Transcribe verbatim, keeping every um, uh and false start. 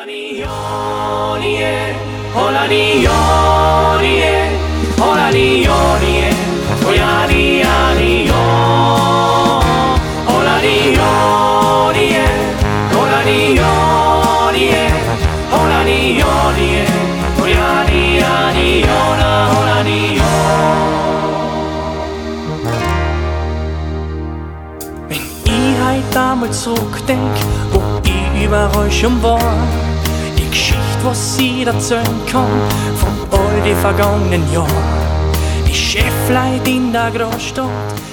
Holani Jonie, Holani Jonie, Holani Jonie, Holani Jonie, Holani Jonie, Holani Jonie, Holani Jonie, Holani Jonie, Holani Jonie. Wenn ich heut damals zurückdenk, wo ich überall schon war, die Geschichte, was ich erzählen kann, von all die vergangenen Jahren, die Chefleute in der Großstadt,